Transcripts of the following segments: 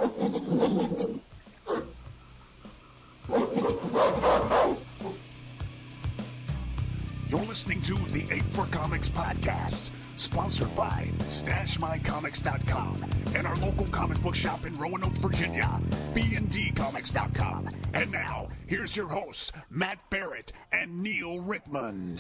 You're listening to the Ape for Comics podcast, sponsored by StashMyComics.com and our local comic book shop in Roanoke, Virginia, BNDComics.com. And now, here's your hosts, Matt Barrett and Neil Rickman.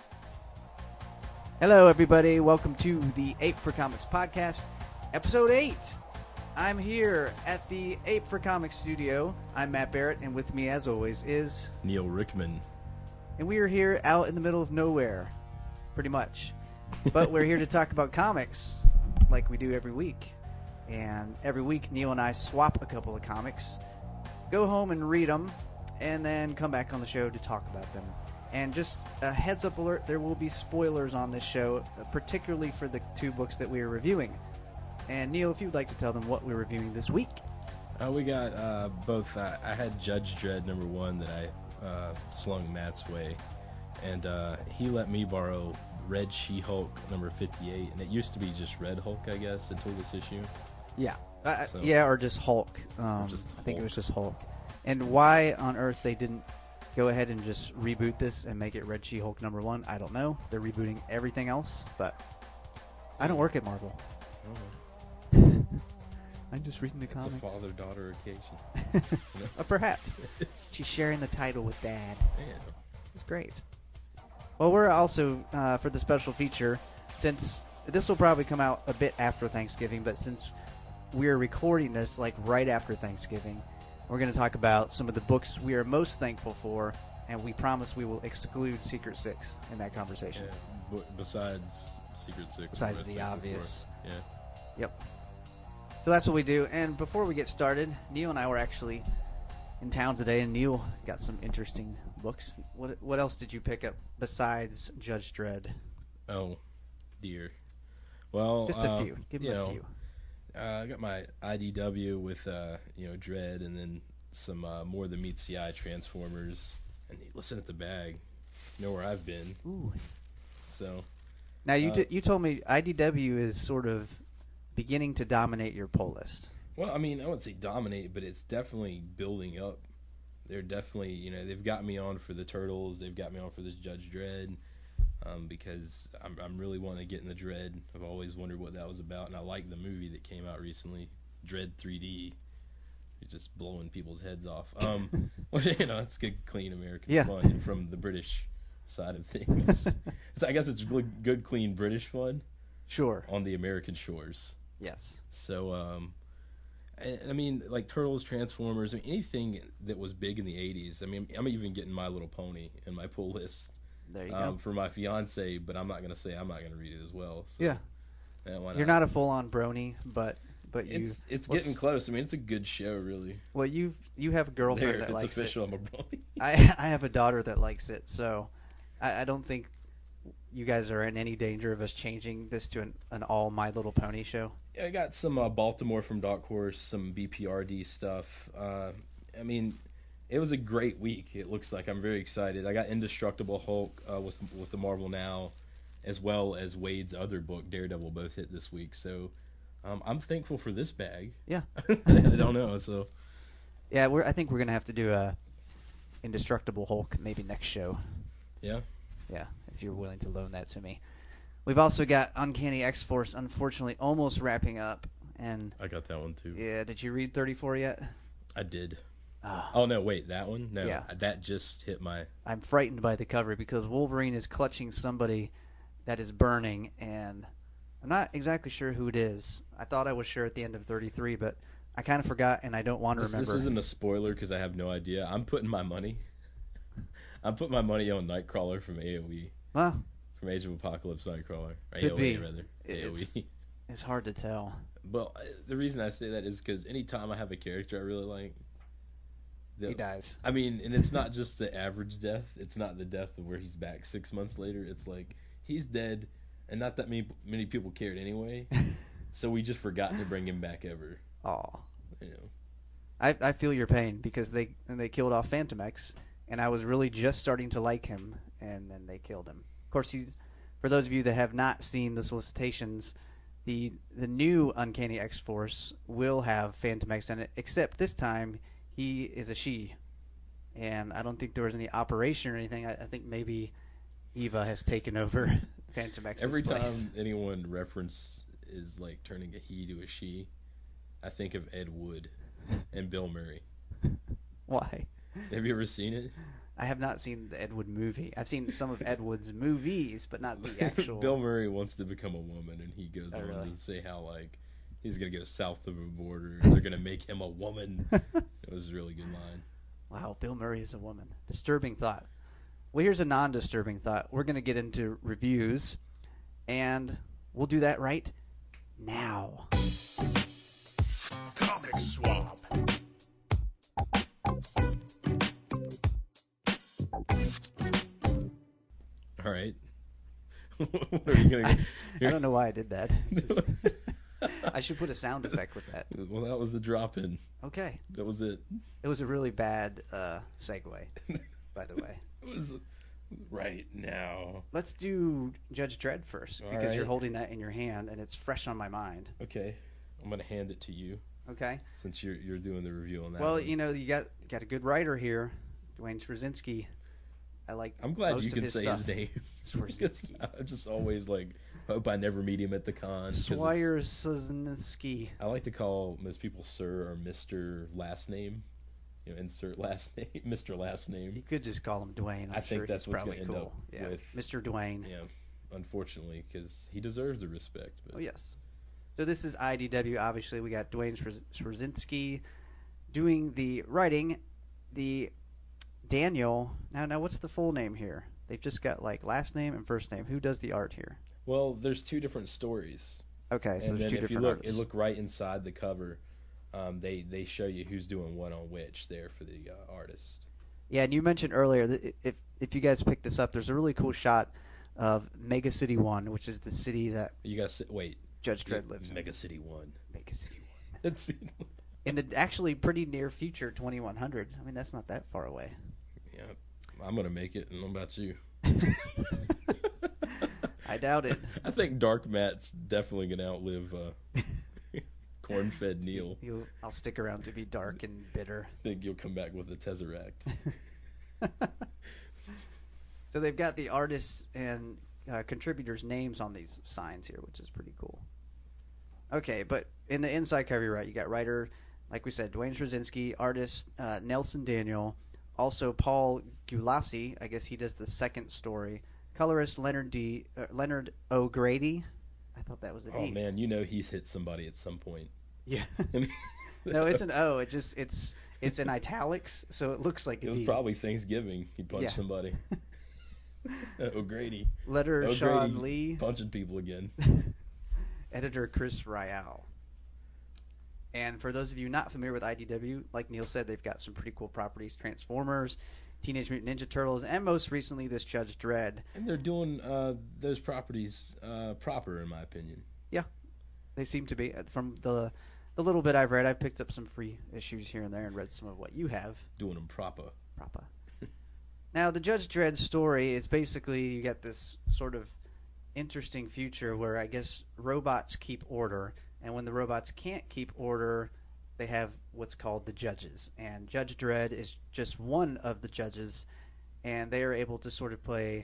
Hello, everybody. Welcome to the Ape for Comics podcast, episode 8. I'm here at the Ape for Comics studio. I'm Matt Barrett, and with me, as always, is Neil Rickman. And we are here out in the middle of nowhere, pretty much. But we're here to talk about comics, like we do every week. And every week, Neil and I swap a couple of comics, go home and read them, and then come back on the show to talk about them. And just a heads-up alert, there will be spoilers on this show, particularly for the two books that we are reviewing. And Neil, if you'd like to tell them what we're reviewing this week. We got both. I had Judge Dredd #1 that I slung Matt's way, and he let me borrow Red She-Hulk #58, and it used to be just Red Hulk, I guess, until this issue. Yeah. So- Yeah, or just Hulk. Just I think it Hulk. was just Hulk. And why on earth they didn't go ahead and just reboot this and make it Red She-Hulk #1, I don't know. They're rebooting everything else, but I don't work at Marvel. I'm just reading the It's comics. a father-daughter occasion. Perhaps. It's, She's sharing the title with Dad. yeah. It's great. Well, we're also, for the special feature, since this will probably come out a bit after Thanksgiving, but since we're recording this like right after Thanksgiving, we're going to talk about some of the books we are most thankful for, and we promise we will exclude Secret Six in that conversation. Yeah, besides Secret Six. Besides what I the said obvious. before. Yeah. Yep. So that's what we do. And before we get started, Neil and I were actually in town today, and Neil got some interesting books. What else did you pick up besides Judge Dredd? Oh, dear. Well, Just a few. Give me a few. I got my IDW with Dredd, and then some More Than Meets the Eye Transformers. And listen at the bag. You know where I've been. Ooh. So Now you told me IDW is sort of beginning to dominate your pull list. well, I mean, I wouldn't say dominate, but it's definitely building up. They're definitely, they've got me on for the Turtles. They've got me on for this Judge Dredd, because I'm really wanting to get in the Dredd. I've always wondered what that was about, and I like the movie that came out recently, Dredd 3D. It's just blowing people's heads off. Well, it's good, clean American fun from the British side of things. So I guess it's really good, clean British fun. Sure. On the American shores. Yes. So, I mean, like Turtles, Transformers, anything that was big in the 80s. I mean, I'm even getting My Little Pony in my pull list. There you go. For my fiance, but I'm not going to say I'm not going to read it as well. So, yeah. Why You're not a full-on brony, but you... It's getting close. I mean, it's a good show, really. Well, you have a girlfriend that it's likes official, it. I'm a brony. I have a daughter that likes it, so I don't think you guys are in any danger of us changing this to an all My Little Pony show. I got some Baltimore from Dark Horse, some BPRD stuff. I mean, it was a great week. It looks like I'm very excited. I got Indestructible Hulk with the Marvel Now, as well as Wade's other book, Daredevil, both hit this week. So I'm thankful for this bag. Yeah. I don't know. So yeah, I think we're gonna have to do a Indestructible Hulk maybe next show. Yeah. Yeah, if you're willing to loan that to me. We've also got Uncanny X-Force, unfortunately, almost wrapping up. And I got that one too. yeah, did you read 34 yet? I did. Oh. Oh no, wait, that one? No, Yeah. that just hit my... I'm frightened by the cover because Wolverine is clutching somebody that is burning, and I'm not exactly sure who it is. I thought I was sure at the end of 33, but I kind of forgot, and I don't want to remember. This isn't a spoiler because I have no idea. I'm putting my money on Nightcrawler from AoE. Well, From Age of Apocalypse Nightcrawler. Or could AoE, be. rather. AoE. It's hard to tell. Well, the reason I say that is because anytime I have a character I really like... He dies. I mean, and it's not just the average death. It's not the death of where he's back 6 months later. It's like, he's dead, and not that many people cared anyway, so we just forgot to bring him back ever. Aw. You know. I feel your pain because they killed off Phantom X, and I was really just starting to like him, and then they killed him. Of course, for those of you that have not seen the solicitations, the new Uncanny X-Force will have Phantom X in it, except this time he is a she. And I don't think there was any operation or anything. I think maybe Eva has taken over Phantom X's Every place. time anyone reference is like turning a he to a she, I think of Ed Wood and Bill Murray. Why? Have you ever seen it? I have not seen the Ed Wood movie. I've seen some of Ed Wood's movies, but not the actual. Bill Murray wants to become a woman, and he goes on really? to say how like he's gonna go south of the border. They're gonna make him a woman. It was a really good line. Wow, Bill Murray is a woman. Disturbing thought. Well, here's a non-disturbing thought. We're going to get into reviews, and we'll do that right now. Comic Swap. All right. What are you gonna? I don't know why I did that. I should put a sound effect with that. Well, that was the drop in. Okay. That was it. It was a really bad segue, by the way. It was right now. Let's do Judge Dredd first, All because you're right. holding that in your hand, and it's fresh on my mind. Okay, I'm gonna hand it to you Okay. since you're doing the review on that. Well, one. you know, you got a good writer here, Dwayne Swarzynski. I like. I'm glad most you of can his say stuff. his name. Swarzynski. I just always like hope I never meet him at the con. 'cause it's- Swire Swarzynski. I like to call most people Sir or Mr. last name. You know, insert last name, Mr. last You name. could just call him Dwayne. I'm I think sure that's he's what's probably gonna end cool. up Yeah, with- Mr. Dwayne. Yeah, unfortunately, because he deserves the respect. But Oh yes. So this is IDW. Obviously, we got Dwayne Swarzynski doing the writing. The Daniel. Now, what's the full name here? They've just got like last name and first name. Who does the art here? Well, there's two different stories. Okay, so And there's then two if you different look, artists. look right inside the cover. They show you who's doing what on which there for the artist. Yeah, and you mentioned earlier that if you guys pick this up, there's a really cool shot of Mega City 1, which is the city that You gotta wait. Judge Dredd lives in. Mega City 1. Mega City 1. It's In the actually pretty near future 2100. I mean, that's not that far away. yeah. I'm gonna make it, and what about you? I doubt it. I think Dark Matt's definitely gonna outlive Corn-fed Neil. I'll stick around to be dark and bitter. Think you'll come back with a Tesseract. So they've got the artists and contributors' names on these signs here, which is pretty cool. Okay, but in the inside cover, you're right. You got writer, like we said, Dwayne Swarzynski, artist Nelson Daniel, also Paul Gulassi. I guess he does the second story. Colorist Leonard O'Grady. I thought that was an Oh E. man, you know he's hit somebody at some point. Yeah. No, it's an O. It's in italics, so it looks like a It was D. probably Thanksgiving. He punched Yeah. somebody. O'Grady. Letter O'Grady Sean Lee. punching people again. Editor Chris Ryall. And for those of you not familiar with IDW, like Neil said, they've got some pretty cool properties: Transformers, Teenage Mutant Ninja Turtles, and most recently this Judge Dredd. And they're doing those properties proper, in my opinion. They seem to be. From the little bit I've read, I've picked up some free issues here and there and read some of what you have. Doing them proper. Now, the Judge Dredd story is basically you get this sort of interesting future where I guess robots keep order, and when the robots can't keep order, they have what's called the judges. And Judge Dredd is just one of the judges, and they are able to sort of play.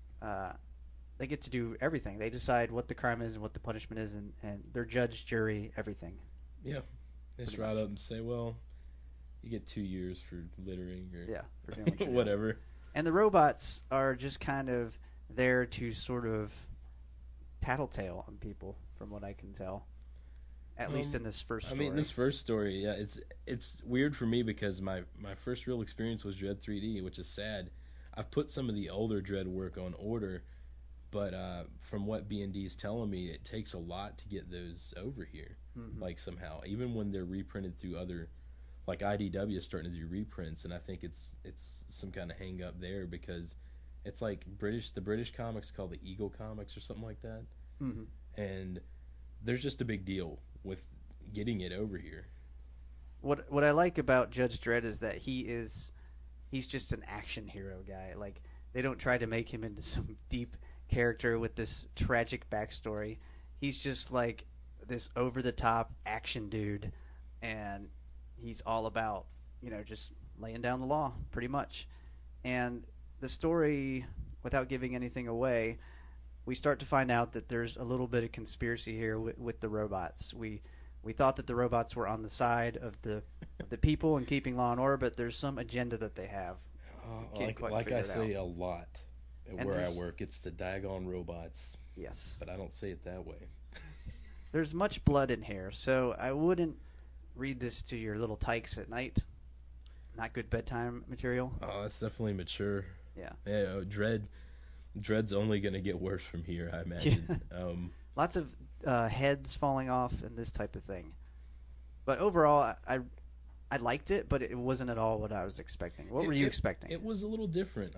They get to do everything. They decide what the crime is and what the punishment is, and they're judge, jury, everything. Yeah. They just Pretty ride much. up and say, well, you get 2 years for littering or Yeah, for doing what you're doing. whatever. And the robots are just kind of there to sort of tattletale on people, from what I can tell. At least in this first story. I mean, this first story, yeah, it's weird for me because my first real experience was Dread 3D, which is sad. I've put some of the older Dread work on order, but from what B&D is telling me, it takes a lot to get those over here. Mhm. Like somehow, even when they're reprinted through other, like IDW is starting to do reprints, and I think it's some kind of hang up there because it's like the British comics called the Eagle Comics or something like that, Mhm. and there's just a big deal with getting it over here. What I like about Judge Dredd is that he's just an action hero guy. Like, they don't try to make him into some deep character with this tragic backstory. He's just like this over-the-top action dude, and he's all about, just laying down the law, pretty much. And the story, without giving anything away, we start to find out that there's a little bit of conspiracy here with the robots. We thought that the robots were on the side of the people and keeping law and order, but there's some agenda that they have. Like I say a lot at where I work, it's the daggone robots. Yes. But I don't say it that way. There's much blood in here, so I wouldn't read this to your little tykes at night. Not good bedtime material. Oh, that's definitely mature. Yeah. Dread's only going to get worse from here, I imagine. Lots of heads falling off and this type of thing. But overall, I liked it, but it wasn't at all what I was expecting. What were you expecting? It was a little different.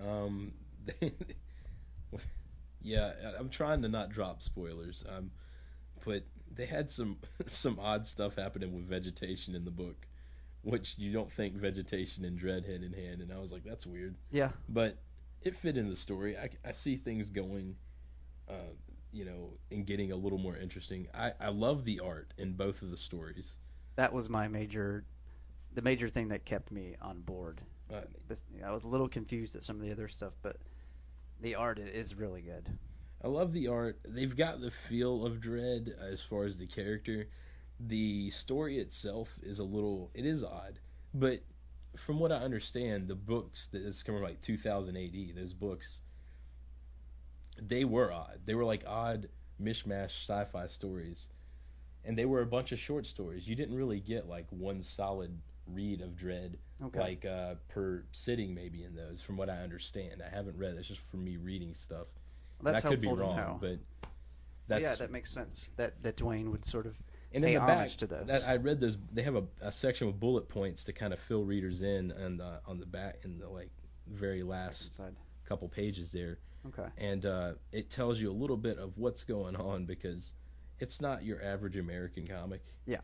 Yeah, I'm trying to not drop spoilers. But they had some odd stuff happening with vegetation in the book, which you don't think vegetation and Dread hand in hand, and I was like, that's weird. Yeah. But it fit in the story. I see things going, and getting a little more interesting. I love the art in both of the stories. That was the major thing that kept me on board. I was a little confused at some of the other stuff, but the art is really good. I love the art. They've got the feel of Dread as far as the character. The story itself is it is odd, but from what I understand, the books that is coming like 2000 AD, those books, they were odd. They were like odd mishmash sci-fi stories, and they were a bunch of short stories. You didn't really get like one solid read of Dread, like per sitting maybe in those. From what I understand, I haven't read. It's just from me reading stuff. Well, that's I could be helpful to wrong, know. but that makes sense. That Dwayne would sort of and pay in the homage back, to those. I read those. They have a section with bullet points to kind of fill readers in, and on the back in the very last couple pages there. Okay. And it tells you a little bit of what's going on because it's not your average American comic. Yeah.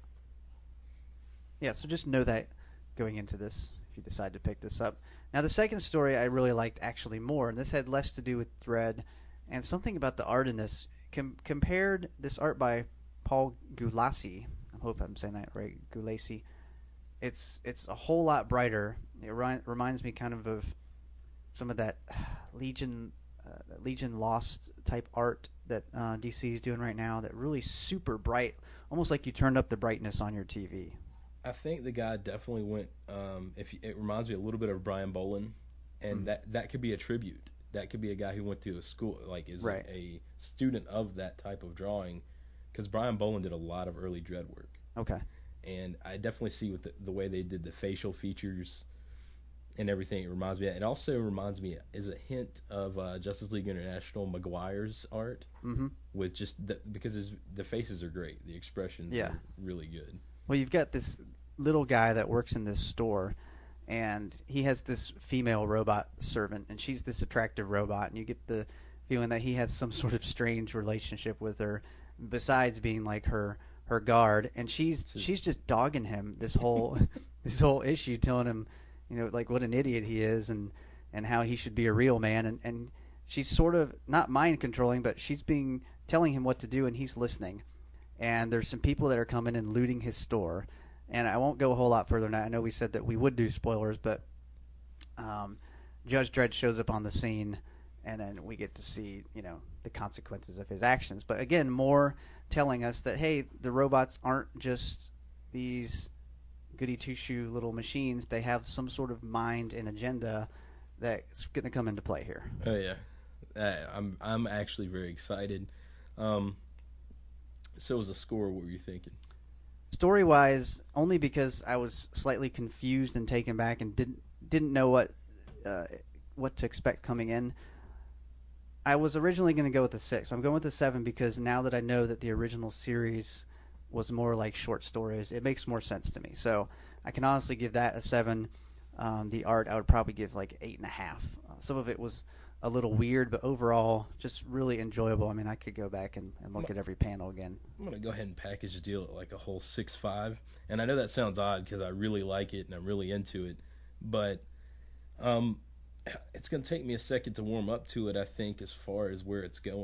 Yeah. So just know that going into this, if you decide to pick this up. Now, the second story I really liked actually more, and this had less to do with Dread, and something about the art in this. Compared this art by Paul Gulacy, I hope I'm saying that right, Gulacy. It's a whole lot brighter. It reminds me kind of some of that Legion Lost type art that DC is doing right now. That really super bright, almost like you turned up the brightness on your TV. I think the guy definitely went. It reminds me a little bit of Brian Bolland, and that could be a tribute. That could be a guy who went to a school, is a student of that type of drawing, because Brian Bolland did a lot of early Dread work. Okay. And I definitely see with the way they did the facial features and everything. It reminds me of that. It also reminds me, is a hint of Justice League International Maguire's art, with just because the faces are great, the expressions are really good. Well, you've got this little guy that works in this store, and he has this female robot servant, and she's this attractive robot, and you get the feeling that he has some sort of strange relationship with her, besides being like her guard, and she's just dogging him this whole issue, telling him, what an idiot he is, and how he should be a real man, and she's sort of not mind controlling, but she's telling him what to do, and he's listening. And there's some people that are coming and looting his store. And I won't go a whole lot further than that. I know we said that we would do spoilers, but Judge Dredd shows up on the scene, and then we get to see, the consequences of his actions. But again, more telling us that, hey, the robots aren't just these goody two-shoe little machines. They have some sort of mind and agenda that's going to come into play here. Oh, yeah. I'm actually very excited. So as a score, what were you thinking? Story-wise, only because I was slightly confused and taken back and didn't know what to expect coming in. I was originally going to go with a 6. I'm going with a 7 because now that I know that the original series was more like short stories, it makes more sense to me. So I can honestly give that a 7. The art I would probably give like 8.5. Some of it was a little weird, but overall just really enjoyable. I mean, I could go back and look at every panel again. I'm going to go ahead and package the deal at like a whole 6.5. And I know that sounds odd because I really like it and I'm really into it. But it's going to take me a second to warm up to it, I think, as far as where it's going.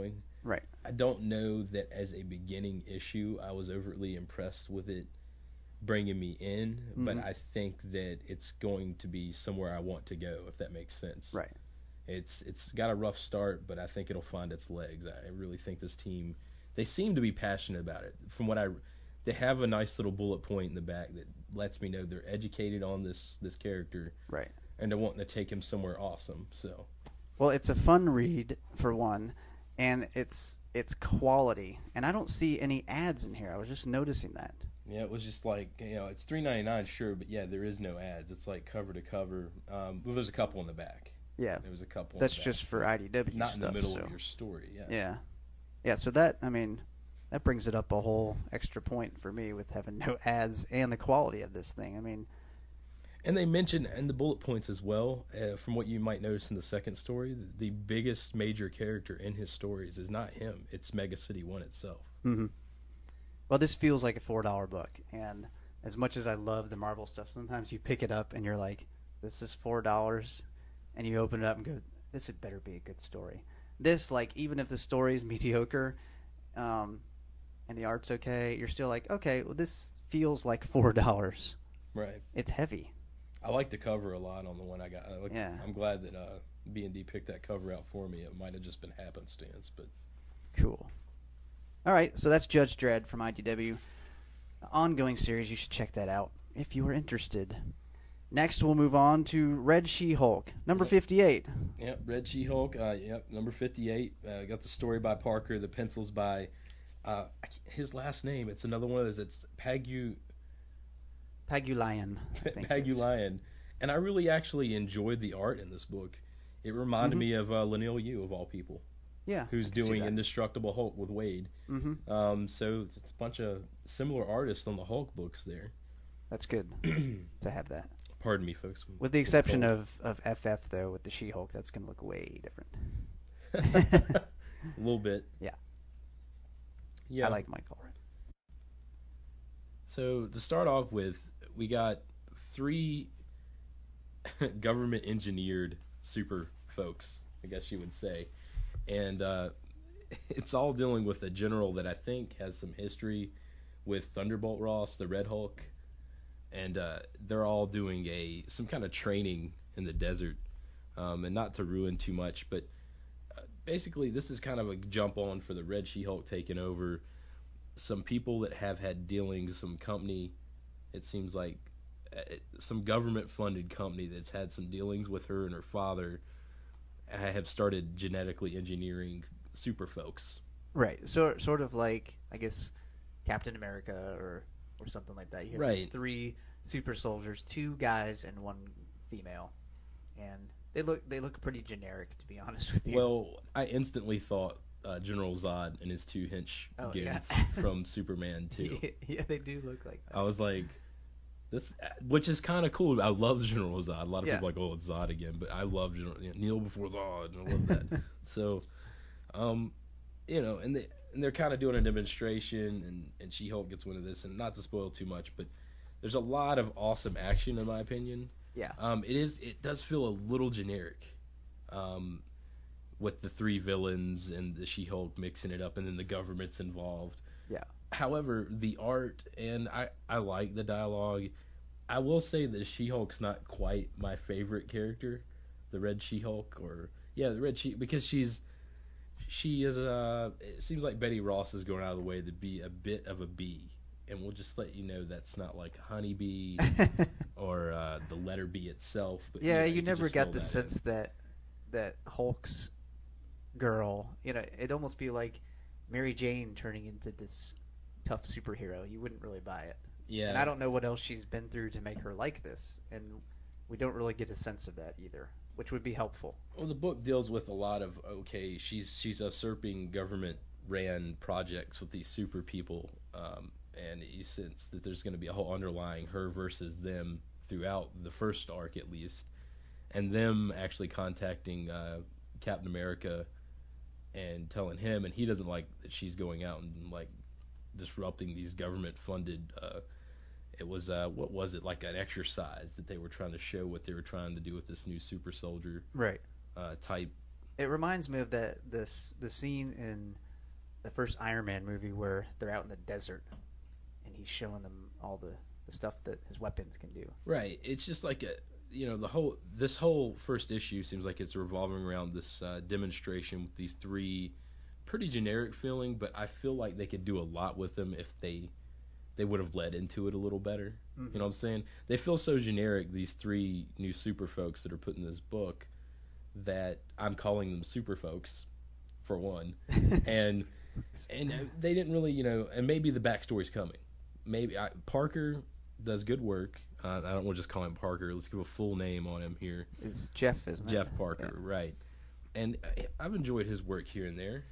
Right. I don't know that as a beginning issue, I was overtly impressed with it bringing me in, but I think that it's going to be somewhere I want to go, if that makes sense. Right. It's got a rough start, but I think it'll find its legs. I really think this team, they seem to be passionate about it. From what they have a nice little bullet point in the back that lets me know they're educated on this character. Right. And they're wanting to take him somewhere awesome. So, well, it's a fun read for one, and it's quality. And I don't see any ads in here. I was just noticing that. Yeah, it was just like, it's $3.99, sure, but yeah, there is no ads. It's like cover to cover. Well, there's a couple in the back. Yeah, there was a couple. That's just for IDW not stuff, in the middle so. of your story. Yeah. So that brings it up a whole extra point for me with having no ads and the quality of this thing. And they mention in the bullet points as well, from what you might notice in the second story, the biggest major character in his stories is not him. It's Mega City 1 itself. Mm-hmm. Well, this feels like a $4 book, and as much as I love the Marvel stuff, sometimes you pick it up and you're like, this is $4, and you open it up and go, this had better be a good story. This, like, even if the story is mediocre, and the art's okay, you're still like, okay, well, this feels like $4. Right. It's heavy. I like the cover a lot on the one I got. Yeah. I'm glad that B&D picked that cover out for me. It might have just been happenstance, but cool. All right, so that's Judge Dredd from IDW. Ongoing series, you should check that out if you are interested. Next, we'll move on to Red She-Hulk, number 58. Yep, Red She-Hulk. Number 58. Got the story by Parker, the pencils by his last name. It's another one of those. It's Pagulayan. Pagulayan. And I really actually enjoyed the art in this book. It reminded me of Leinil Yu, of all people. Yeah, who's doing Indestructible Hulk with Wade. Mm-hmm. So it's a bunch of similar artists on the Hulk books there. That's good to have that. Pardon me, folks. With the exception of FF, though, with the She-Hulk, that's going to look way different. A little bit. Yeah. I like Mike Allred. So to start off with, we got 3 government engineered super folks, I guess you would say. And it's all dealing with a general that I think has some history with Thunderbolt Ross, the Red Hulk. And they're all doing some kind of training in the desert. And not to ruin too much, but basically this is kind of a jump on for the Red She-Hulk taking over. Some people that have had dealings, some company, it seems like some government-funded company that's had some dealings with her and her father, have started genetically engineering super folks. Right. So sort of like, I guess, Captain America or something like that. You have these 3 super soldiers, 2 guys and 1 female, and they look pretty generic, to be honest with you. Well, I instantly thought General Zod and his 2 henchgoons from Superman 2. Yeah, they do look like that. I was like, this, which is kind of cool. I love General Zod. A lot of people are like, oh, it's Zod again, but I love General Kneel before Zod, and I love that. So, and they're kind of doing a demonstration, and She-Hulk gets wind of this, and not to spoil too much, but there's a lot of awesome action, in my opinion. Yeah. It does feel a little generic, with the 3 villains and the She-Hulk mixing it up, and then the government's involved. Yeah. However, the art, and I like the dialogue. I will say that She-Hulk's not quite my favorite character, the Red She-Hulk, the Red She, because she is. It seems like Betty Ross is going out of the way to be a bit of a bee, and we'll just let you know that's not like a honeybee or the letter B itself. But you never got the sense that Hulk's girl, it'd almost be like Mary Jane turning into this tough superhero. You wouldn't really buy it. Yeah. And I don't know what else she's been through to make her like this, and we don't really get a sense of that either, which would be helpful. Well, the book deals with a lot of, she's usurping government-ran projects with these super people, and you sense that there's going to be a whole underlying her versus them throughout the first arc at least, and them actually contacting Captain America and telling him, and he doesn't like that she's going out and like disrupting these government-funded. It was what was it, like an exercise that they were trying to show what they were trying to do with this new super soldier right type. It reminds me of the scene in the first Iron Man movie where they're out in the desert and he's showing them all the stuff that his weapons can do. Right. It's just like this whole first issue seems like it's revolving around this demonstration with these three pretty generic feeling, but I feel like they could do a lot with them if they would have led into it a little better. Mm-hmm. You know what I'm saying? They feel so generic, these three new super folks that are put in this book, that I'm calling them super folks, for one. and they didn't really, and maybe the backstory's coming. Maybe Parker does good work. I don't want to just call him Parker. Let's give a full name on him here. It's Jeff, isn't it? Jeff Parker, yeah. Right. And I've enjoyed his work here and there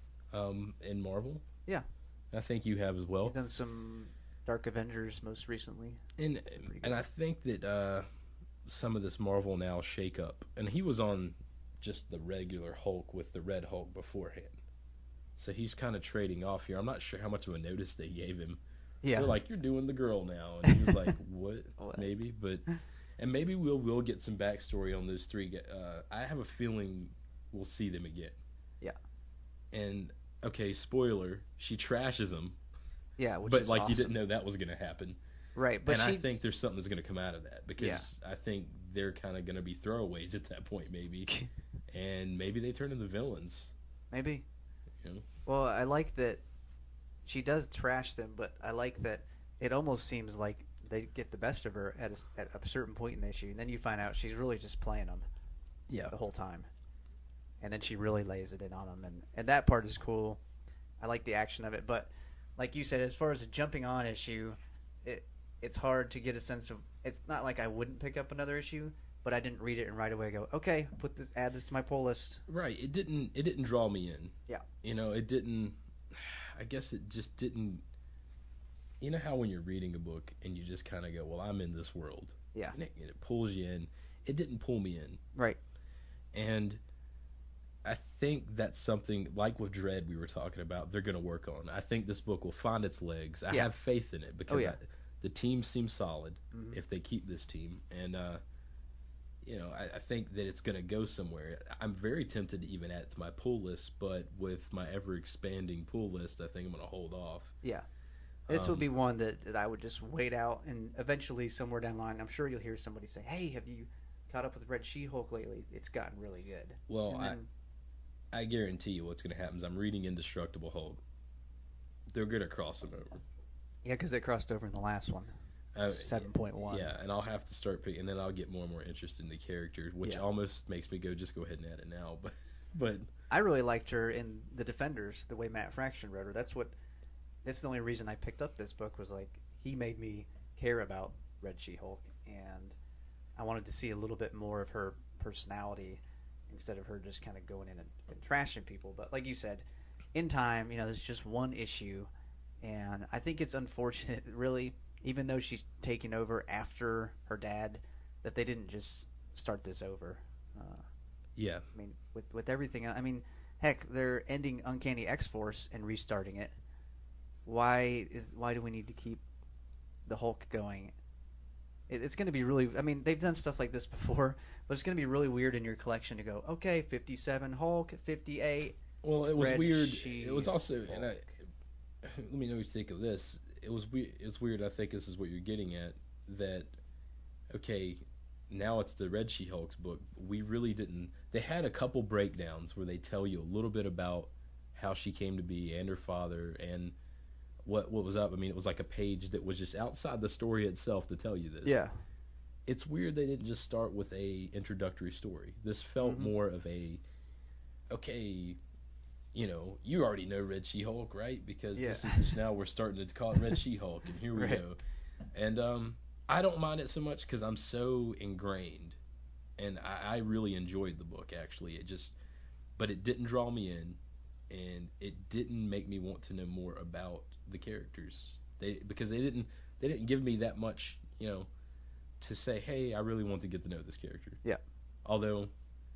in Marvel. Yeah. I think you have as well. You've done some Dark Avengers most recently. And I think that some of this Marvel Now shake-up, and he was on just the regular Hulk with the Red Hulk beforehand. So he's kind of trading off here. I'm not sure how much of a notice they gave him. Yeah. They're like, you're doing the girl now. And he was like, what? Maybe. And maybe we'll get some backstory on those three. I have a feeling we'll see them again. Yeah. And, okay, spoiler, she trashes him. Yeah, which but is like awesome. You didn't know that was going to happen. Right. But I think there's something that's going to come out of that, because I think they're kind of going to be throwaways at that point, maybe. And maybe they turn into villains. Maybe. Well, I like that she does trash them, but I like that it almost seems like they get the best of her at a certain point in the issue, and then you find out she's really just playing them the whole time. And then she really lays it in on them, and that part is cool. I like the action of it, but like you said, as far as a jumping on issue, it's hard to get a sense of. It's not like I wouldn't pick up another issue, but I didn't read it and right away go, okay, add this to my pull list. Right. It didn't draw me in. Yeah. It didn't. I guess it just didn't. You know how when you're reading a book and you just kind of go, well, I'm in this world. Yeah. And it pulls you in. It didn't pull me in. Right. And I think that's something like with Dread we were talking about. They're going to work on. I think this book will find its legs. I have faith in it because the team seems solid if they keep this team, and I think that it's going to go somewhere. I'm very tempted to even add it to my pull list, but with my ever expanding pull list, I think I'm going to hold off. Yeah. This would be one that I would just wait out, and eventually somewhere down the line, I'm sure you'll hear somebody say, hey, have you caught up with Red She-Hulk lately? It's gotten really good. Well, I guarantee you what's going to happen is I'm reading Indestructible Hulk. They're going to cross them over. Yeah, because they crossed over in the last one. 7.1. Yeah, and I'll have to start picking, and then I'll get more and more interested in the character, which almost makes me go, just go ahead and add it now. But I really liked her in The Defenders, the way Matt Fraction wrote her. That's the only reason I picked up this book, was like he made me care about Red She-Hulk, and I wanted to see a little bit more of her personality instead of her just kind of going in and trashing people. But like you said, in time, there's just one issue, and I think it's unfortunate, really, even though she's taken over after her dad, that they didn't just start this over. Yeah. I mean, with everything, I mean, heck, they're ending Uncanny X-Force and restarting it. Why do we need to keep the Hulk going? It's going to be really. I mean, they've done stuff like this before, but it's going to be really weird in your collection to go, okay, 57 Hulk, 58. Well, it was Red weird. She-Hulk. It was also, and let me know what you think of this. It was weird. It's weird. I think this is what you're getting at. That okay, now it's the Red She-Hulk's book. We really didn't. They had a couple breakdowns where they tell you a little bit about how she came to be and her father and what was up. I mean, it was like a page that was just outside the story itself to tell you this. Yeah. It's weird they didn't just start with a introductory story. This felt more of a, okay, you already know Red She-Hulk, right? Because this is now we're starting to call it Red She-Hulk, and here we go. And I don't mind it so much because I'm so ingrained, and I really enjoyed the book, actually. But it didn't draw me in, and it didn't make me want to know more about the characters. Because they didn't give me that much, to say, hey, I really want to get to know this character. Yeah. Although,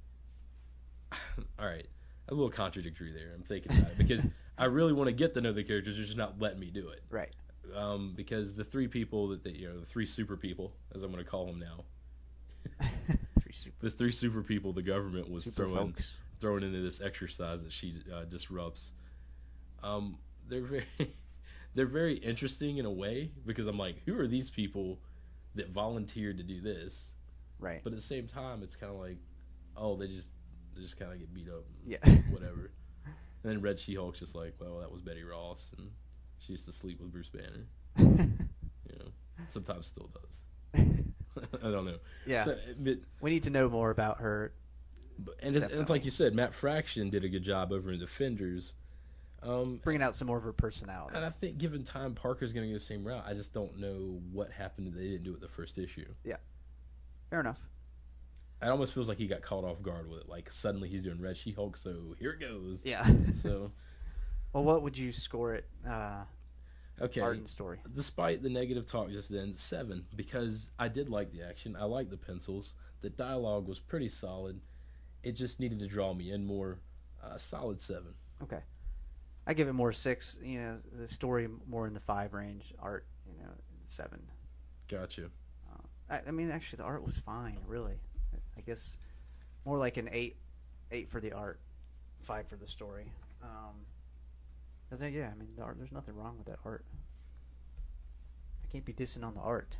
all right, a little contradictory there. I'm thinking about it because I really want to get to know the characters. They're just not letting me do it. Right. Because the three people the three super people, as I'm going to call them now, the three super people the government was throwing into this exercise that she disrupts. They're very they're very interesting in a way because I'm like, who are these people that volunteered to do this? Right. But at the same time, it's kind of like, oh, they just kind of get beat up. And Yeah. Whatever. And then Red She-Hulk's just like, well, that was Betty Ross, and she used to sleep with Bruce Banner. You know, sometimes still does. I don't know. Yeah. So, but, We need to know more about her. and it's like you said, Matt Fraction did a good job over in Defenders. Bringing out some more of her personality. And I think, given time, Parker's going to go the same route. I just don't know what happened that they didn't do it the first issue. Yeah. Fair enough. It almost feels like he got caught off guard with it. Like, suddenly he's doing Red She-Hulk, so here it goes. Yeah. So, Well, what would you score it? okay. Art and story. Despite the negative talk just then, 7, because I did like the action. I liked the pencils. The dialogue was pretty solid. It just needed to draw me in more. Solid 7. Okay. I give it more 6. You know, the story more in the 5 range. Art, 7. Gotcha. I mean, actually, the art was fine. Really, I guess more like an 8 for the art, 5 for the story. Cause yeah, I mean, the art. There's nothing wrong with that art. I can't be dissing on the art.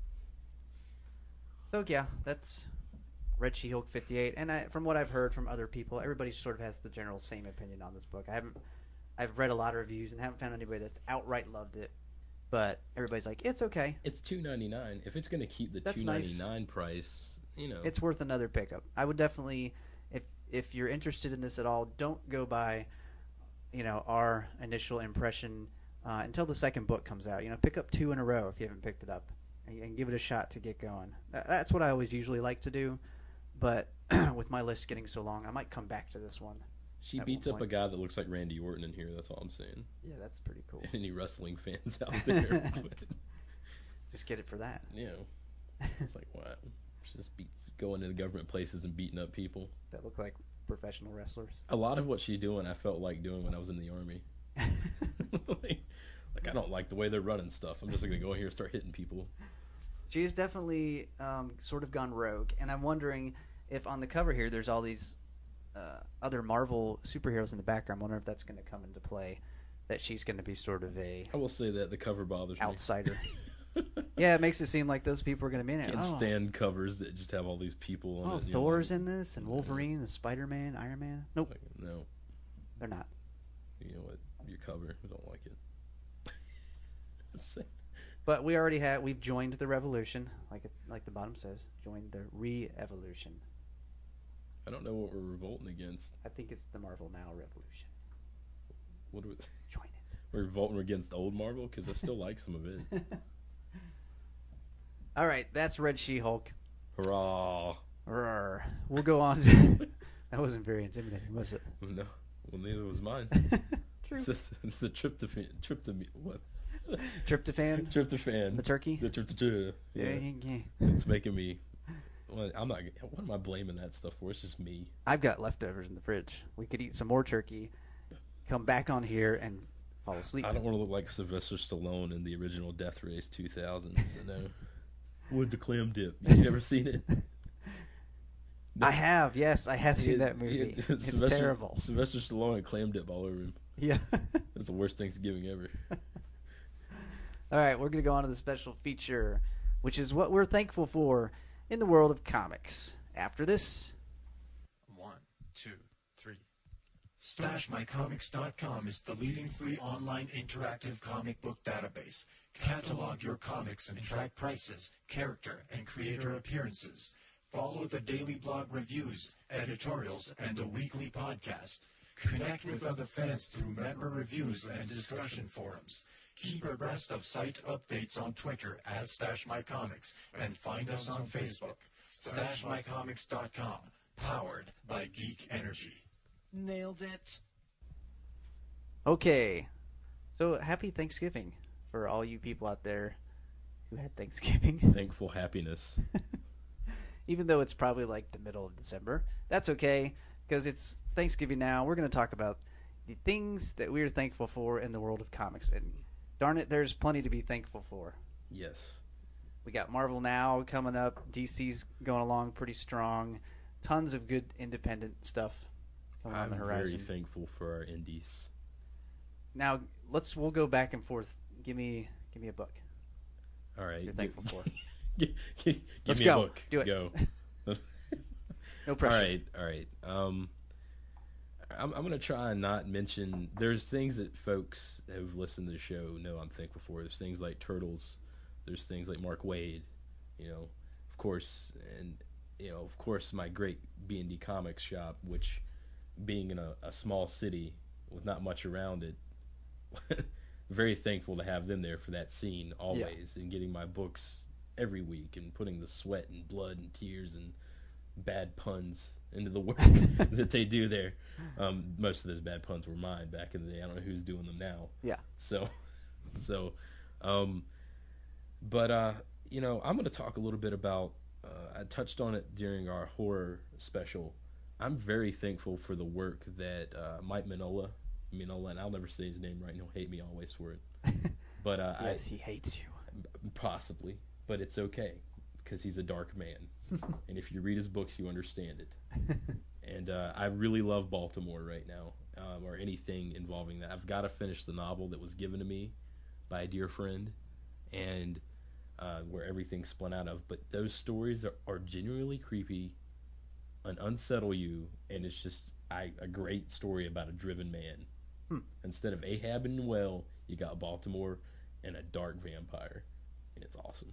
So yeah, that's Red She-Hulk 58. And from what I've heard from other people, everybody sort of has the general same opinion on this book. I've read a lot of reviews and haven't found anybody that's outright loved it. But everybody's like, it's okay. It's $2.99. If it's going to keep the That's $2.99 nice. price, It's worth another pickup. I would definitely, if you're interested in this at all, don't go by, our initial impression until the second book comes out. Pick up 2 in a row if you haven't picked it up, and give it a shot to get going. That's what I always usually like to do. But with my list getting so long, I might come back to this one. She At beats one up a point. guy that looks like Randy Orton in here. That's all I'm saying. Yeah, that's pretty cool. Any wrestling fans out there? Just get it for that. It's like, what? She just going into government places and beating up people. That look like professional wrestlers. A lot of what she's doing, I felt like doing when I was in the Army. like I don't like the way they're running stuff. I'm just going to go in here and start hitting people. She has definitely sort of gone rogue, and I'm wondering if on the cover here there's all these other Marvel superheroes in the background. I wonder if that's going to come into play, that she's going to be sort of a I will say that the cover bothers outsider. Yeah, it makes it seem like those people are going to be in it. Can't stand covers that just have all these people on it. Thor's in this, and Wolverine, and Spider-Man, Iron Man. Nope, Like, no. they're not. You know what? Your cover. I don't like it. That's it. But we've joined the revolution, like the bottom says, joined the re-evolution. I don't know what we're revolting against. I think it's the Marvel Now revolution. What are we, Join it. we're revolting against old Marvel? Because I still like some of it. All right, that's Red She-Hulk. Hurrah! Roar. We'll go on to... That wasn't very intimidating, was it? No. Well, neither was mine. True. It's a tryptophan. What? Tryptophan? Tryptophan. The turkey? The tryptophan. Yeah. Yeah. It's making me... Well, I'm not... What am I blaming that stuff for? It's just me. I've got leftovers in the fridge. We could eat some more turkey, come back on here, and fall asleep. I don't want to look like Sylvester Stallone in the original Death Race 2000s. No. With the clam dip. You never seen it? I have, yes. I have seen that movie. It's terrible. Sylvester Stallone and clam dip all over him. Yeah. That's the worst Thanksgiving ever. All right, we're going to go on to the special feature, which is what we're thankful for in the world of comics. After this... 1, 2, 3. StashMyComics.com is the leading free online interactive comic book database. Catalog your comics and track prices, character, and creator appearances. Follow the daily blog reviews, editorials, and a weekly podcast. Connect with other fans through member reviews and discussion forums. Keep abreast of site updates on Twitter at StashMyComics and find us on Facebook. StashMyComics.com, powered by Geek Energy. Nailed it. Okay. So, happy Thanksgiving for all you people out there who had Thanksgiving. Thankful happiness. Even though it's probably like the middle of December. That's okay, because it's Thanksgiving now. We're going to talk about the things that we're thankful for in the world of comics. And darn it, there's plenty to be thankful for. Yes. We got Marvel Now coming up. DC's going along pretty strong. Tons of good independent stuff coming on the horizon. I'm very thankful for our indies. Now we'll go back and forth. Give me a book All right. you're thankful for. Give Let's me go. a book. Do it. Go. No pressure. All right. I'm gonna try and not mention. There's things that folks who've listened to the show know I'm thankful for. There's things like Turtles. There's things like Mark Waid. Of course, and of course, my great B&D Comics shop, which, being in a small city with not much around it, very thankful to have them there for that scene always, and getting my books every week and putting the sweat and blood and tears and bad puns into the work that they do there. Most of those bad puns were mine back in the day. I don't know who's doing them now. Yeah. But I'm going to talk a little bit about, I touched on it during our horror special. I'm very thankful for the work that Mike Mignola, and I'll never say his name right, and he'll hate me always for it. But yes, he hates you. Possibly, but it's okay, because he's a dark man. And if you read his books, you understand it. And I really love Baltimore right now, or anything involving that. I've got to finish the novel that was given to me by a dear friend, and where everything spun out of. But those stories are genuinely creepy and unsettle you, and it's just a great story about a driven man. Instead of Ahab and Noel, you got Baltimore and a dark vampire, and it's awesome.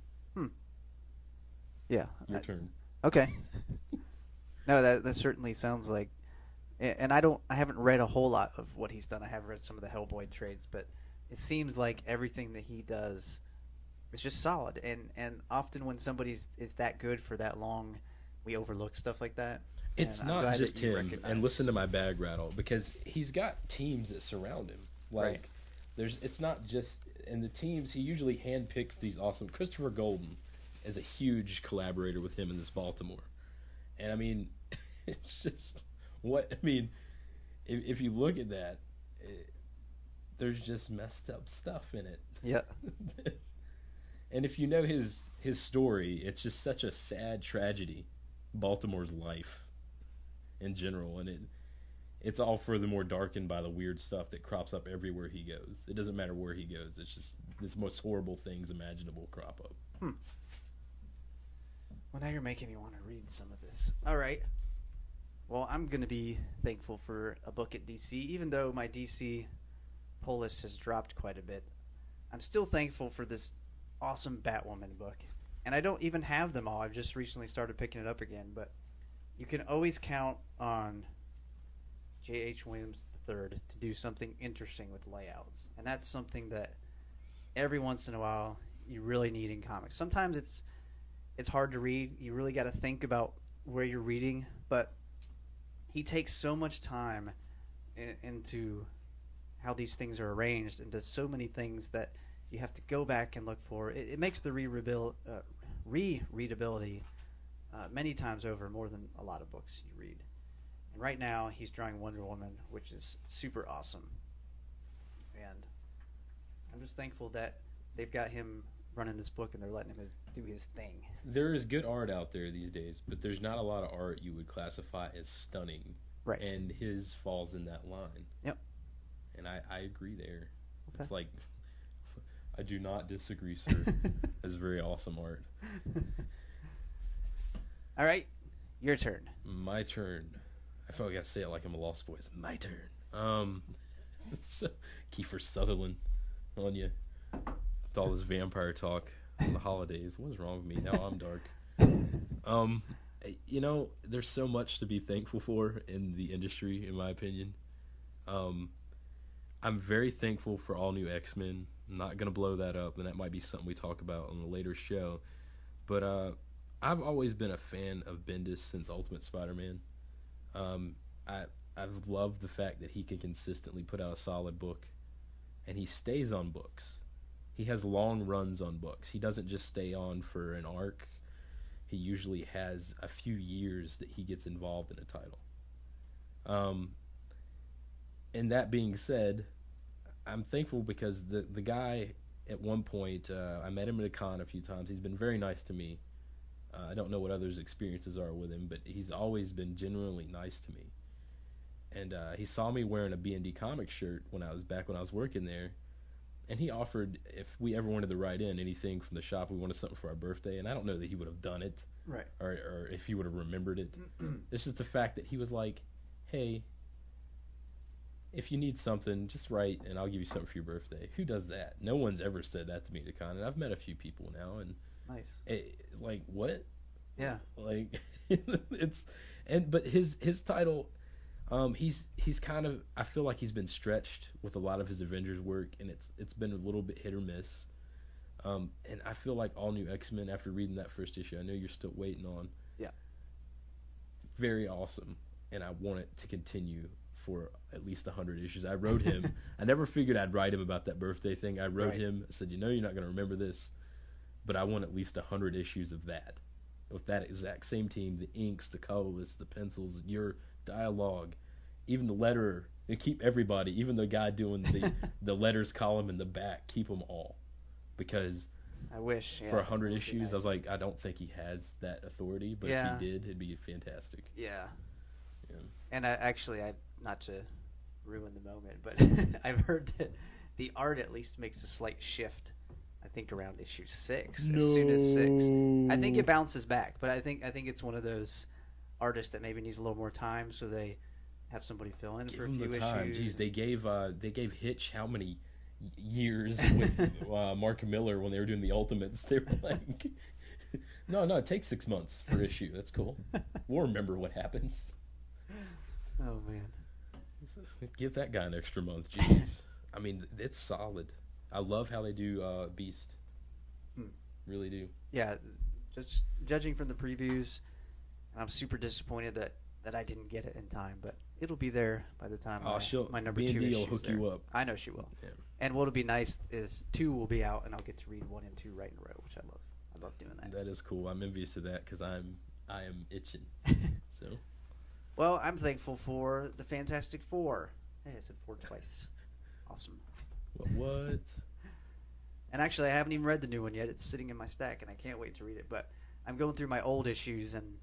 Yeah. Your turn. Okay. No, that certainly sounds like, and I haven't read a whole lot of what he's done. I have read some of the Hellboy trades, but it seems like everything that he does is just solid. And often when somebody is that good for that long, we overlook stuff like that. It's not just him. And listen to my bag rattle, because he's got teams that surround him. Like, it's not just, and the teams, he usually handpicks these awesome. Christopher Golden is a huge collaborator with him in this Baltimore. And it's just if you look at that, there's just messed up stuff in it. Yeah. And if you know his story, it's just such a sad tragedy, Baltimore's life in general, and it's all furthermore darkened by the weird stuff that crops up everywhere he goes. It doesn't matter where he goes. It's just the most horrible things imaginable crop up. Well, now you're making me want to read some of this. All right. Well, I'm going to be thankful for a book at DC. Even though my DC pull list has dropped quite a bit, I'm still thankful for this awesome Batwoman book. And I don't even have them all. I've just recently started picking it up again. But you can always count on J.H. Williams III to do something interesting with layouts. And that's something that every once in a while you really need in comics. Sometimes it's hard to read. You really got to think about where you're reading, but he takes so much time into how these things are arranged and does so many things that you have to go back and look for. It makes the rereadability many times over more than a lot of books you read. And right now he's drawing Wonder Woman, which is super awesome. And I'm just thankful that they've got him running this book and they're letting him do his thing. There is good art out there these days, but there's not a lot of art you would classify as stunning. Right. And his falls in that line. Yep. And I agree there. Okay. It's like, I do not disagree, sir. It's very awesome art. All right, your turn. My turn. I feel like I gotta say it like I'm a lost boy. It's my turn. So, Kiefer Sutherland on you. With all this vampire talk on the holidays. What is wrong with me? Now I'm dark. There's so much to be thankful for in the industry, in my opinion. I'm very thankful for all new X-Men. I'm not going to blow that up, and that might be something we talk about on a later show. But I've always been a fan of Bendis since Ultimate Spider-Man. I've loved the fact that he can consistently put out a solid book, and he stays on books. He has long runs on books. He doesn't just stay on for an arc. He usually has a few years that he gets involved in a title. And that being said, I'm thankful because the guy, at one point, I met him at a con a few times. He's been very nice to me. I don't know what others' experiences are with him, but he's always been genuinely nice to me. and he saw me wearing a B&D Comics shirt when I was working there, and he offered if we ever wanted to write in anything from the shop, we wanted something for our birthday, and I don't know that he would have done it, Right. or if he would have remembered it. It's just the fact that he was like, hey, if you need something, just write, and I'll give you something for your birthday. Who does that? No one's ever said that to me at a con, and I've met a few people now, and Nice. it's like, what? Yeah. Like, but his title, he's kind of, I feel like he's been stretched with a lot of his Avengers work, and it's been a little bit hit or miss. And I feel like All New X-Men, after reading that first issue, I know you're still waiting on. Yeah. Very awesome, and I want it to continue for at least 100 issues. I wrote him. I never figured I'd write him about that birthday thing. I wrote him. I said, you're not going to remember this, but I want at least 100 issues of that. With that exact same team, the inks, the colorless, the pencils, your dialogue, even the letterer, and keep everybody, even the guy doing the letters column in the back, keep them all. Because I wish. Yeah, for 100 that would be issues, nice. I was like, I don't think he has that authority, but Yeah. if he did, it'd be fantastic. Yeah. Yeah. And I not to ruin the moment, but I've heard that the art at least makes a slight shift. I think around issue 6. As soon as 6, I think it bounces back. But I think it's one of those artists that maybe needs a little more time, so they have somebody fill in Give for a him few the time. issues. Jeez, they gave Hitch how many years with Mark Miller when they were doing the Ultimates? They were like, no, it takes 6 months per issue. That's cool. We'll remember what happens. Oh man. Give that guy an extra month. Jeez. I mean, it's solid. I love how they do Beast. Really do. Yeah, just judging from the previews, I'm super disappointed that I didn't get it in time, but it'll be there by the time my number 2 B&D issue will hook there. you up. I know she will. Yeah. And what'll be nice is 2 will be out, and I'll get to read 1 and 2 right in a row, which I love. I love doing that. That is cool. I'm envious of that because I am itching. So. Well, I'm thankful for the Fantastic Four. Hey, I said 4 twice. Awesome. What? And actually, I haven't even read the new one yet. It's sitting in my stack, and I can't wait to read it. But I'm going through my old issues, and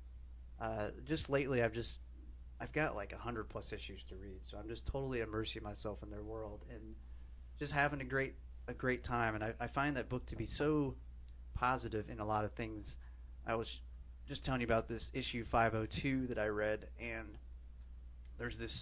just lately, I've got like 100+ issues to read. So I'm just totally immersing myself in their world and just having a great time. And I find that book to be so positive in a lot of things. I was just telling you about this issue 502 that I read, and there's this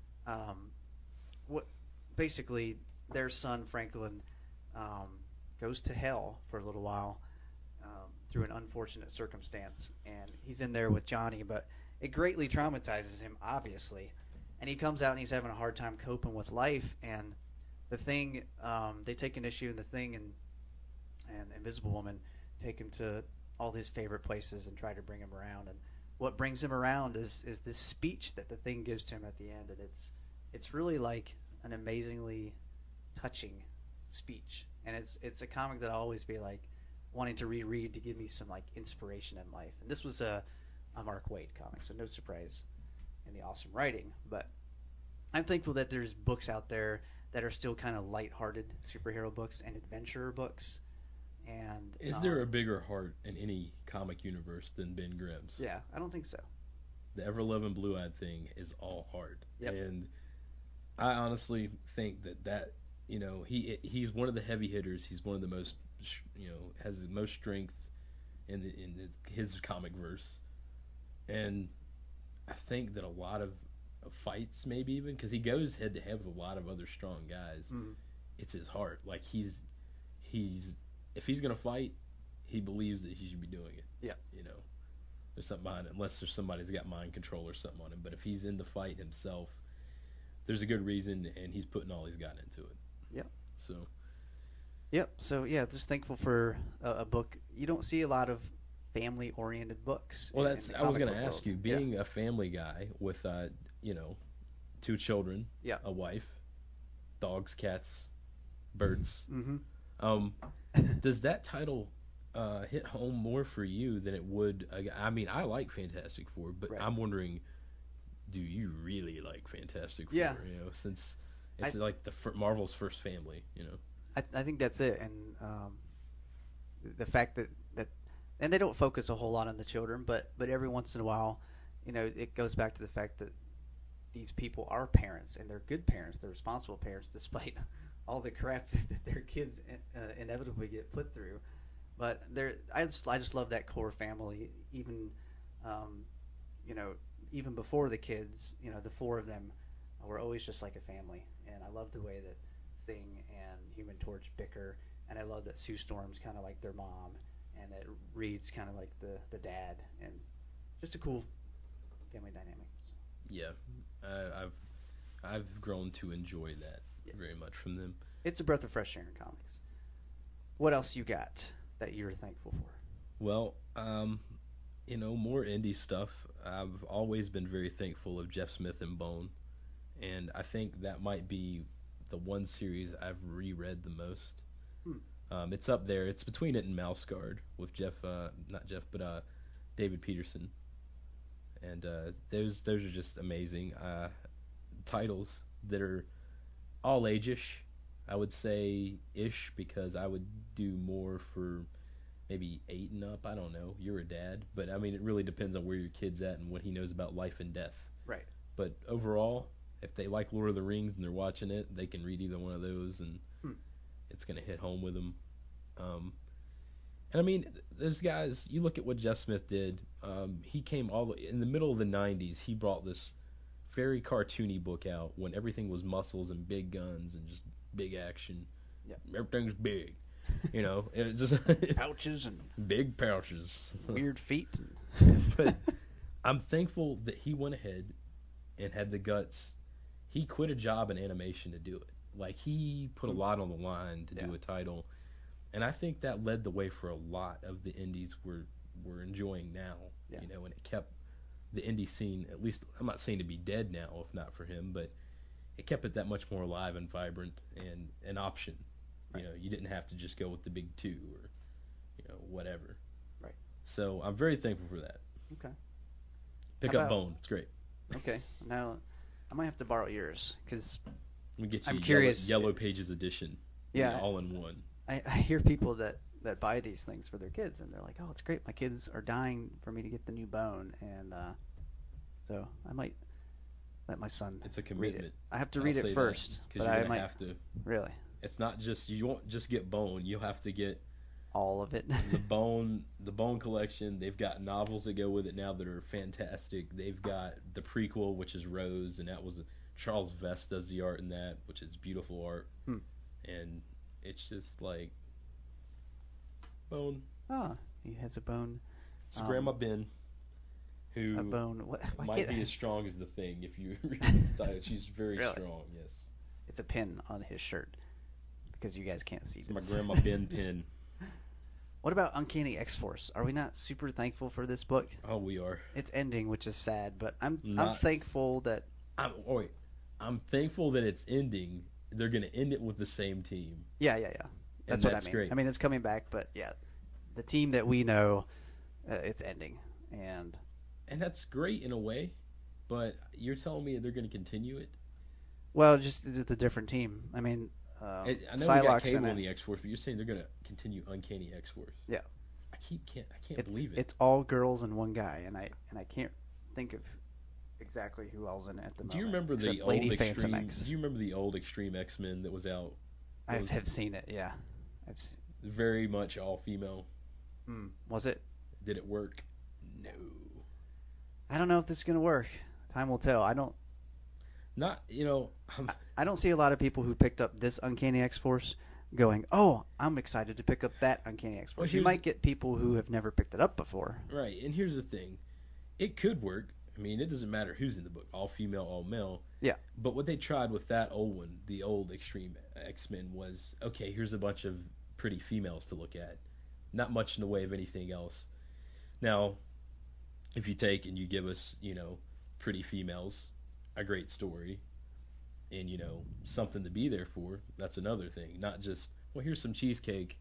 what basically their son Franklin goes to hell for a little while through an unfortunate circumstance, and he's in there with Johnny, but it greatly traumatizes him, obviously, and he comes out and he's having a hard time coping with life. And the Thing, they take an issue, and the Thing and Invisible Woman take him to all his favorite places and try to bring him around. And what brings him around is this speech that the Thing gives to him at the end, and it's really like an amazingly touching speech. And it's a comic that I'll always be like wanting to reread to give me some like inspiration in life. And this was a Mark Waid comic, so no surprise in the awesome writing. But I'm thankful that there's books out there that are still kind of lighthearted superhero books and adventurer books. And Is there a bigger heart in any comic universe than Ben Grimm's? Yeah, I don't think so. The ever-loving blue-eyed Thing is all heart. Yep. And I honestly think that he's one of the heavy hitters. He's one of the most, has the most strength in his comic verse. And I think that a lot of fights, maybe even, because he goes head-to-head with a lot of other strong guys, it's his heart. Like, he's if he's going to fight, he believes that he should be doing it. Yeah. There's something behind it, unless there's somebody's got mind control or something on him. But if he's in the fight himself, there's a good reason, and he's putting all he's got into it. Yep. So. Yep. So, yeah, just thankful for a book. You don't see a lot of family-oriented books. Well, in the I was comic going to book ask world. you, being a family guy with, 2 children, a wife, dogs, cats, birds, does that title hit home more for you than it would? I mean, I like Fantastic Four, but Right. I'm wondering, do you really like Fantastic Four? Yeah. Since it's like Marvel's first family, I think that's it. And the fact that and they don't focus a whole lot on the children, but every once in a while, it goes back to the fact that these people are parents, and they're good parents. They're responsible parents, despite all the crap that their kids inevitably get put through. But I just love that core family. Even, even before the kids, the four of them were always just like a family. And I love the way that Thing and Human Torch bicker, and I love that Sue Storm's kind of like their mom, and that Reed's kind of like the dad, and just a cool family dynamic. Yeah, I've grown to enjoy that very much from them. It's a breath of fresh air in comics. What else you got that you're thankful for? Well, more indie stuff. I've always been very thankful of Jeff Smith and Bone, and I think that might be the one series I've reread the most. It's up there. It's between it and Mouse Guard with David Peterson. And those are just amazing titles that are all age-ish, I would say, ish, because I would do more for maybe 8 and up. I don't know. You're a dad. But, I mean, it really depends on where your kid's at and what he knows about life and death. Right. But overall, if they like Lord of the Rings and they're watching it, they can read either one of those, and it's going to hit home with them. And I mean, those guys, you look at what Jeff Smith did. He came all the way in the middle of the 90s. He brought this very cartoony book out when everything was muscles and big guns and just big action. Yeah. Everything's big. It was just pouches and big pouches, weird feet. But I'm thankful that he went ahead and had the guts. He quit a job in animation to do it. Like, he put a lot on the line to do a title. And I think that led the way for a lot of the indies we're enjoying now. Yeah. And it kept the indie scene, at least, I'm not saying to be dead now if not for him, but it kept it that much more alive and vibrant and an option. Right. You didn't have to just go with the big two or, whatever. Right. So I'm very thankful for that. Okay. Pick up Bone. It's great. Okay. Now, I might have to borrow yours, because I'm curious. Yellow Pages edition. Yeah. All in one. I hear people that buy these things for their kids, and they're like, "Oh, it's great. My kids are dying for me to get the new Bone," and so I might let my son. It's a commitment. Read it. I have to read it first, because but you I might have to. Really. It's not just you won't just get Bone. You'll have to get all of it. the Bone collection. They've got novels that go with it now that are fantastic. They've got the prequel, which is Rose, and that was Charles Vest does the art in that, which is beautiful art, and it's just like Bone. Ah, he has a bone. It's Grandma Ben, who a bone. might be as strong as the Thing if you read the title. She's very strong. Yes, it's a pin on his shirt because you guys can't see. It's my Grandma Ben pin. What about Uncanny X-Force? Are we not super thankful for this book? Oh, we are. It's ending, which is sad, but I'm thankful that. I'm thankful that it's ending. They're going to end it with the same team. Yeah. That's what I mean. Great. I mean, it's coming back, but yeah, the team that we know, it's ending, and that's great in a way. But you're telling me they're going to continue it? Well, just with a different team. I mean, I know Psylocke we got Cable in the X-Force, but you're saying they're going to continue Uncanny X-Force. Yeah. I can't believe it. It's all girls and one guy, and I can't think of exactly who else in it at the moment. Do you remember the old Extreme? Do you remember the old Extreme X-Men that was out? I have seen it. Yeah, very much all female. Was it? Did it work? No. I don't know if this is going to work. Time will tell. I don't see a lot of people who picked up this Uncanny X-Force going, "Oh, I'm excited to pick up that Uncanny X-Force." Well, you might get people who have never picked it up before. Right, and here's the thing. It could work. I mean, it doesn't matter who's in the book. All female, all male. Yeah. But what they tried with that old one, the old Extreme X-Men, was, okay, here's a bunch of pretty females to look at. Not much in the way of anything else. Now, if you take and you give us, pretty females, a great story, and, something to be there for, that's another thing. Not just, well, here's some cheesecake.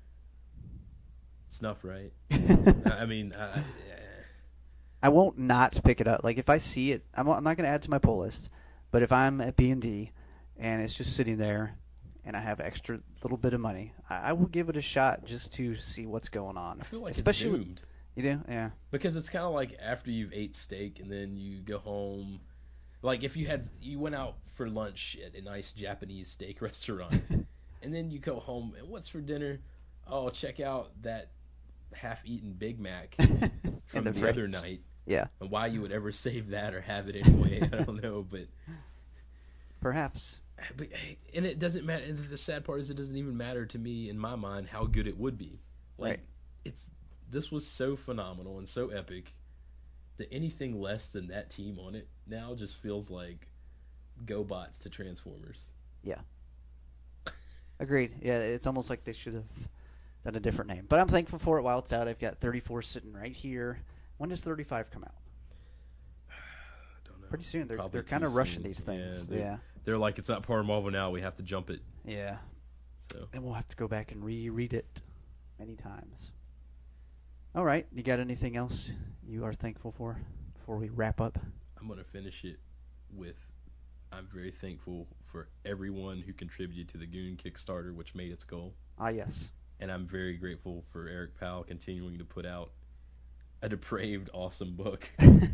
It's enough, right? I mean, I won't not pick it up. Like, if I see it, I'm not going to add it to my pull list. But if I'm at B&D and it's just sitting there and I have extra little bit of money, I will give it a shot just to see what's going on. I feel like especially it's doomed. You do? Yeah. Because it's kind of like after you've ate steak and then you go home Like if you went out for lunch at a nice Japanese steak restaurant, and then you go home and what's for dinner? Oh, check out that half-eaten Big Mac from the other night. Yeah. And why you would ever save that or have it anyway, I don't know, but perhaps. And it doesn't matter. And the sad part is, it doesn't even matter to me in my mind how good it would be. Like, Right. This was so phenomenal and so epic that anything less than that team on it now just feels like GoBots to Transformers. Yeah. Agreed. Yeah, it's almost like they should have done a different name. But I'm thankful for it while it's out. I've got 34 sitting right here. When does 35 come out? I don't know. Pretty soon. They're Probably kind too of rushing soon. these things. Yeah, they're like, it's not part of Marvel now. We have to jump it. Yeah. So And we'll have to go back and reread it many times. All right. You got anything else you are thankful for before we wrap up? I'm going to finish it with, I'm very thankful for everyone who contributed to the Goon Kickstarter, which made its goal. Ah, yes. And I'm very grateful for Eric Powell continuing to put out a depraved, awesome book.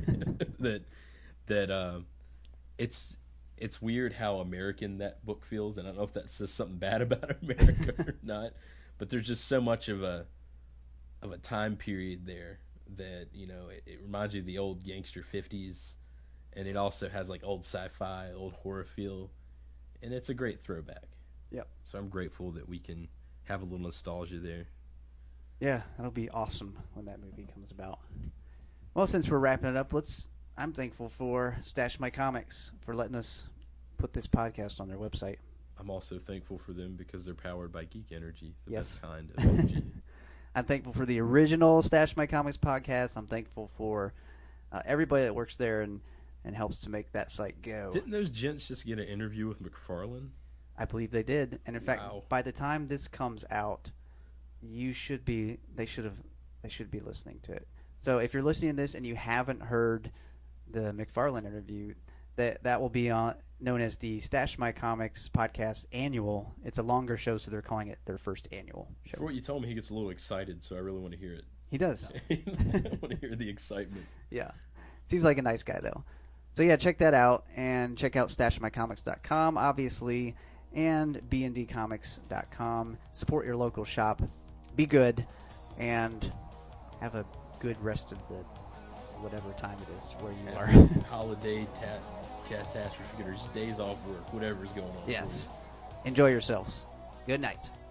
It's weird how American that book feels, and I don't know if that says something bad about America or not. But there's just so much of a time period there that, you know, it reminds you of the old gangster 50s, and it also has like old sci-fi, old horror feel, and it's a great throwback. Yep. So I'm grateful that we can have a little nostalgia there. Yeah, that'll be awesome when that movie comes about. Well, since we're wrapping it up, I'm thankful for Stash My Comics for letting us put this podcast on their website. I'm also thankful for them because they're powered by Geek Energy, the Yes. best kind of energy. I'm thankful for the original Stash My Comics podcast. I'm thankful for everybody that works there and helps to make that site go. Didn't those gents just get an interview with McFarlane? I believe they did. And in fact, Wow. by the time this comes out, they should be listening to it. So if you're listening to this and you haven't heard the McFarlane interview, that will be known as the Stash My Comics podcast annual. It's a longer show, so they're calling it their first annual show. For what you told me, he gets a little excited, so I really want to hear it. He does. I want to hear the excitement. Yeah. Seems like a nice guy, though. So, yeah, check that out. And check out StashMyComics.com, obviously, and bndcomics.com. Support your local shop. Be good. And have a good rest of the whatever time it is where you are. Holiday, catastrophe, days off work, whatever's going on. Yes. Enjoy yourselves. Good night.